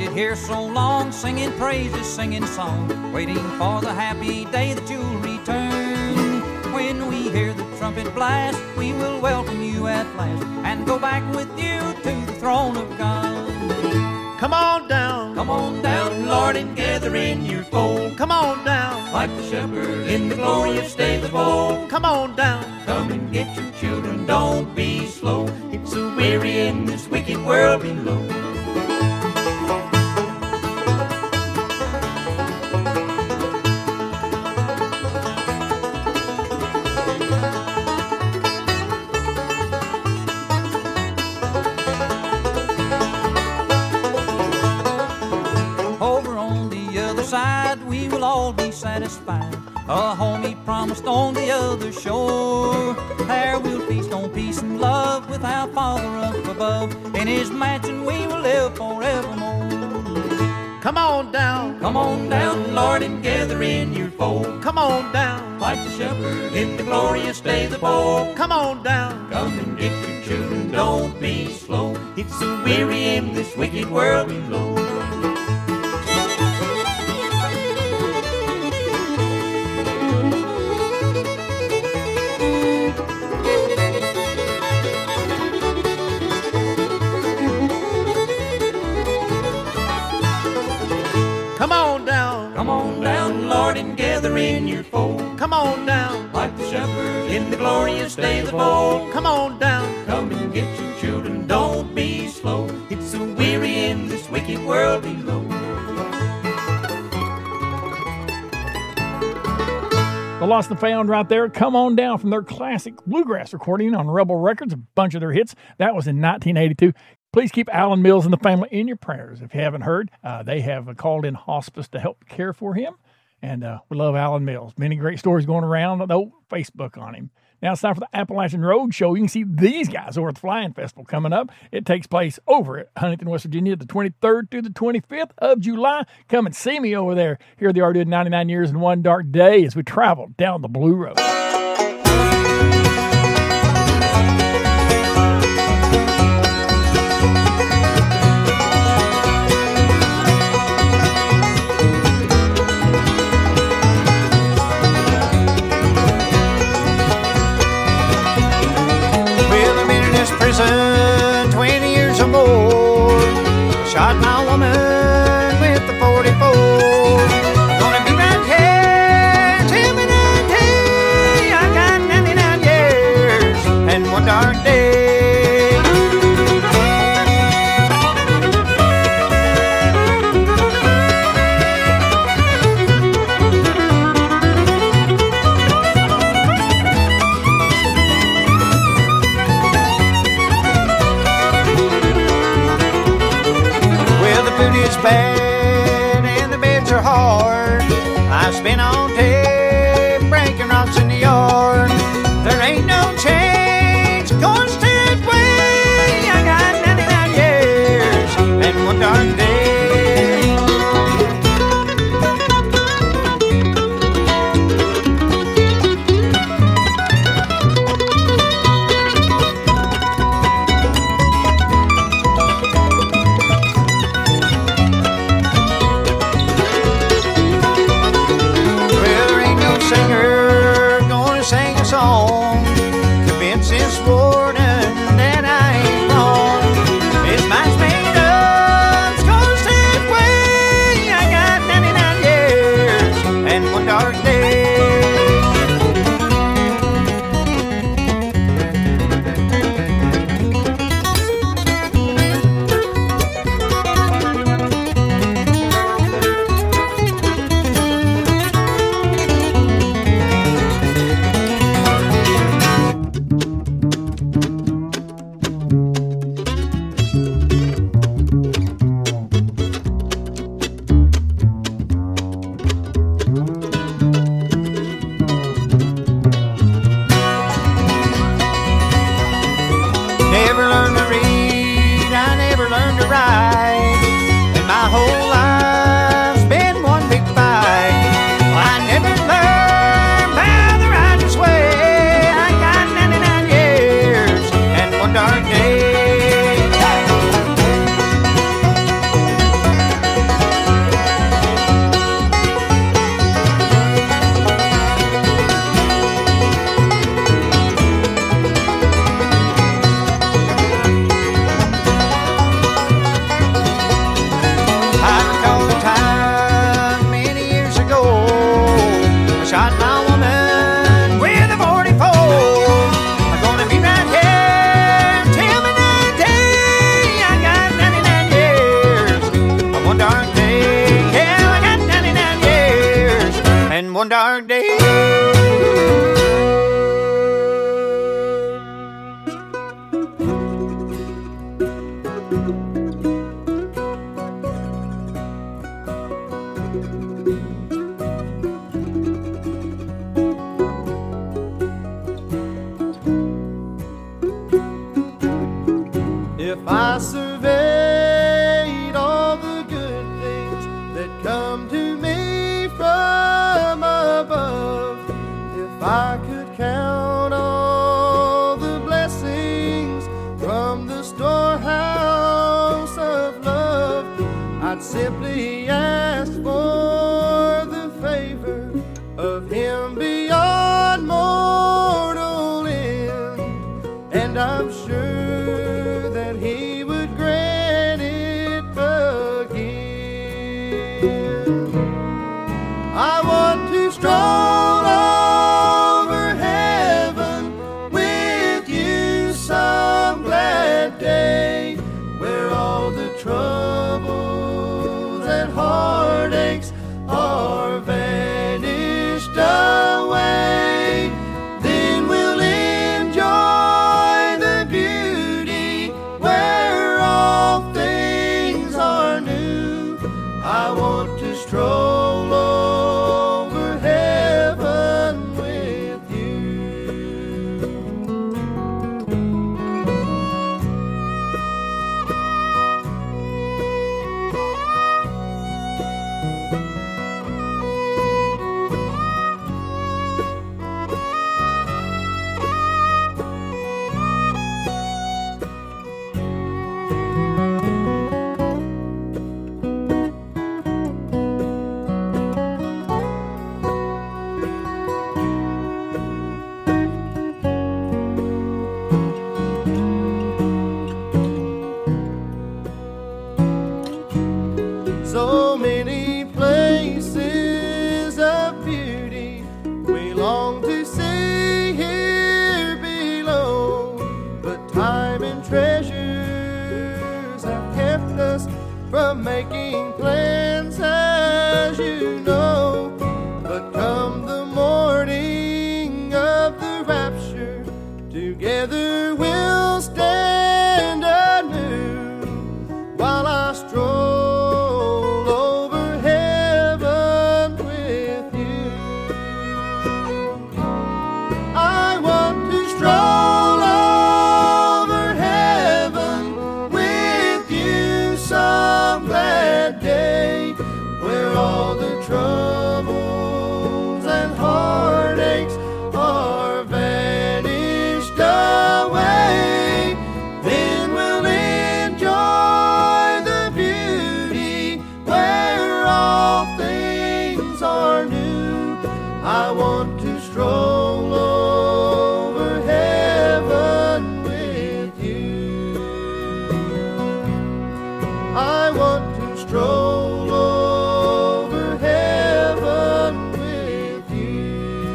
waited here so long, singing praises, singing songs, waiting for the happy day that you'll return. When we hear the trumpet blast, we will welcome you at last and go back with you to the throne of God. Come on down, Lord, and gather in your fold. come on down, Like the shepherd in the glorious day of old. come on down. Come and get your children, don't be slow. It's so weary in this wicked world below. Over on the other side, we will all be satisfied. A home he promised on the other shore. There we'll feast on peace and love with our Father up above. In his mansion we will live forevermore. Come on down, Lord, and gather in your fold. come on down, Like the shepherd in the glorious days of old. come on down. Come and get your children, don't be slow. It's so weary in this wicked world below. Come on down, Lord, and gather in your fold. come on down, Like the shepherd in the glorious days of old. come on down. Come and get your children, don't be slow. It's so weary in this wicked world below. The Lost and Found right there. Come on down from their classic bluegrass recording on Rebel Records, a bunch of their hits. That was in 1982. Please keep Alan Mills and the family in your prayers. If you haven't heard, they have called in hospice to help care for him. And we love Alan Mills. Many great stories going around on the old Facebook on him. Now it's time for the Appalachian Road Show. You can see these guys over at the Flying Festival coming up. It takes place over at Huntington, West Virginia, the 23rd through the 25th of July. Come and see me over there. Here they are doing 99 Years in One Dark Day as we travel down the Blue Road. Prison 20 years or more. Shot my woman with the 44. Gonna be right here till midnight day. I got 99 years and one dark day. It's bad and the beds are hard. I've spent all day breaking rocks in the yard. There ain't no change, going straight way. I got 99 years and one dark day. one dark day. If I surveyed all the good things that come to me from above, if I could count all the blessings from the storehouse of love, I'd simply ask for the favor of Him beyond mortal end, and I'm sure that He would grant it again. I want to stroll over heaven with you some glad day, where all the troubles and heartaches are vanished away. Then we'll enjoy the beauty where all things are new. I want to stroll over heaven with you. So many places of beauty we long to see here below, but time and treasures have kept us from making plans, as you know. But come the morning of the rapture, together we'll stand anew, while I stroll over heaven with you. I want to stroll over heaven with you some glad day, where all the troubles and heartaches are vanished away. Then we'll enjoy the beauty where all things are new. I want to stroll over heaven with you. I want to stroll over heaven with you.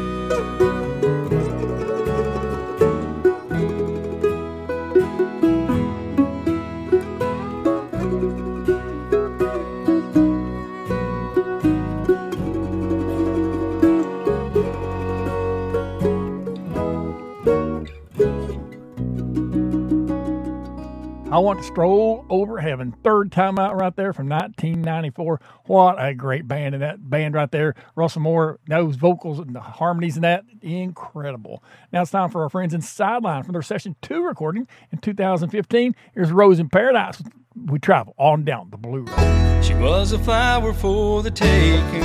I Want to Stroll Over Heaven. Third time out right there from 1994. What a great band. And that band right there, Russell Moore, those vocals and the harmonies and that, incredible. Now it's time for our friends in Sideline for their Session 2 recording in 2015. Here's Rose in Paradise. We travel on down the Blue Road. She was a flower for the taking,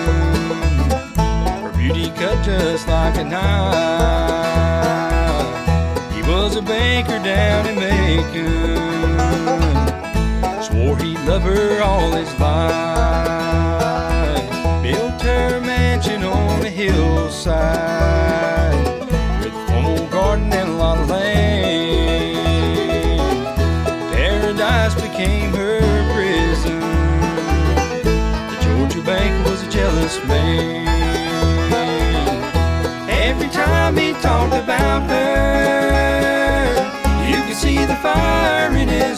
her beauty cut just like a knife. He was a banker down in Macon, swore he'd love her all his life. Built her mansion on a hillside with a formal garden and a lot of land. Paradise became her prison. The Georgia banker was a jealous man. Every time he talked about her, you could see the fire in his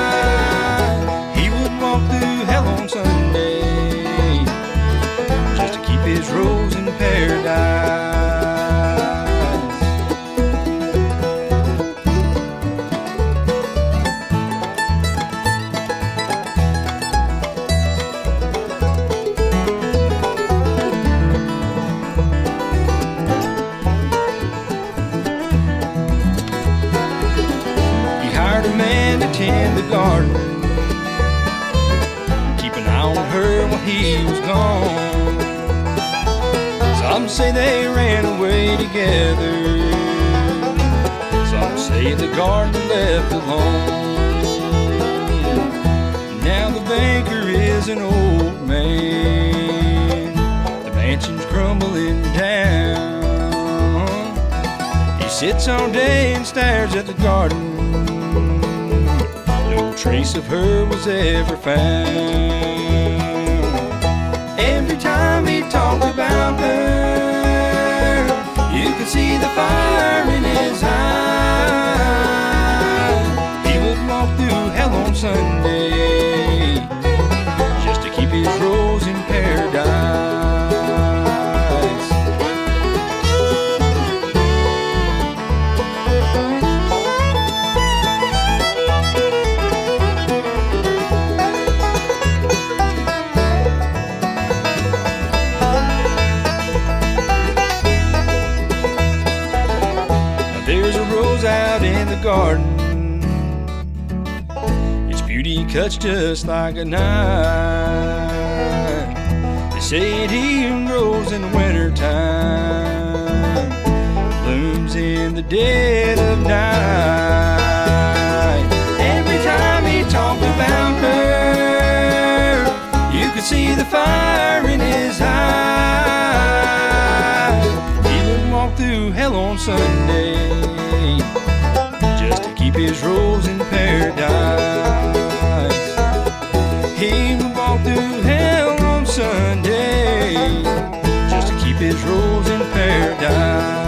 eye. He would walk through hell on Sunday just man to tend the garden, keep an eye on her while he was gone. Some say they ran away together, some say the gardener left alone. Now the banker is an old man, the mansion's crumbling down. He sits all day and stares at the garden, no trace of her was ever found. Every time he talked about her, you could see the fire in his eye. He would walk through hell on Sunday just to keep his rose in paradise. Out in the garden, its beauty cuts just like a knife. They say it even grows in the winter time, blooms in the dead of night. Every time he talked about her, you could see the fire in his eye. He would walk through hell on Sunday just to keep his rose in paradise. He would walk through hell on Sunday just to keep his rose in paradise.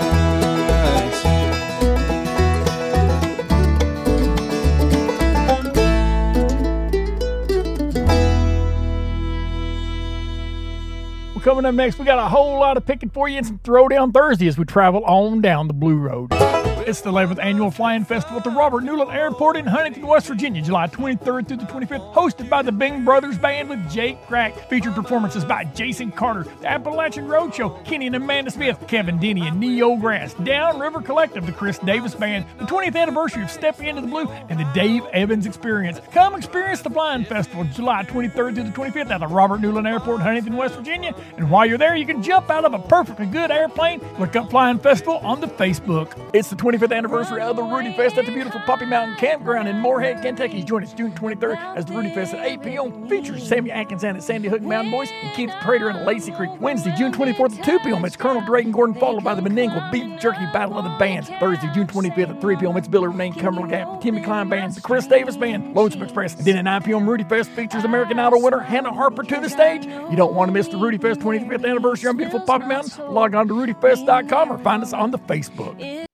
Well, coming up next, we got a whole lot of picking for you and some Throwdown Thursday as we travel on down the Blue Road. It's the 11th Annual Flying Festival at the Robert Newland Airport in Huntington, West Virginia, July 23rd through the 25th, hosted by the Bing Brothers Band with Jake Crack. Featured performances by Jason Carter, the Appalachian Roadshow, Kenny and Amanda Smith, Kevin Denny and Neo Grass, Downriver Collective, the Chris Davis Band, the 20th anniversary of Stepping Into the Blue, and the Dave Evans Experience. Come experience the Flying Festival July 23rd through the 25th at the Robert Newland Airport, Huntington, West Virginia. And while you're there, you can jump out of a perfectly good airplane. Look up Flying Festival on the Facebook. It's the 25th anniversary of the Rudy Fest at the beautiful Poppy Mountain Campground in Moorhead, Kentucky. Join us June 23rd as the Rudy Fest at 8 p.m. features Sammy Atkins and the Sandy Hook Mountain Boys and Keith Prater and Lacey Creek. Wednesday, June 24th at 2 p.m. it's Colonel Drake and Gordon, followed by the Meningua Beef Jerky Battle of the Bands. Thursday, June 25th at 3 p.m. it's Billy Renee, Cumberland Gap, Timmy Klein Band, the Chris Davis Band, Lonesome Express. And then at 9 p.m. Rudy Fest features American Idol winner Hannah Harper to the stage. You don't want to miss the Rudy Fest 25th anniversary on beautiful Poppy Mountain. Log on to rudyfest.com or find us on the Facebook.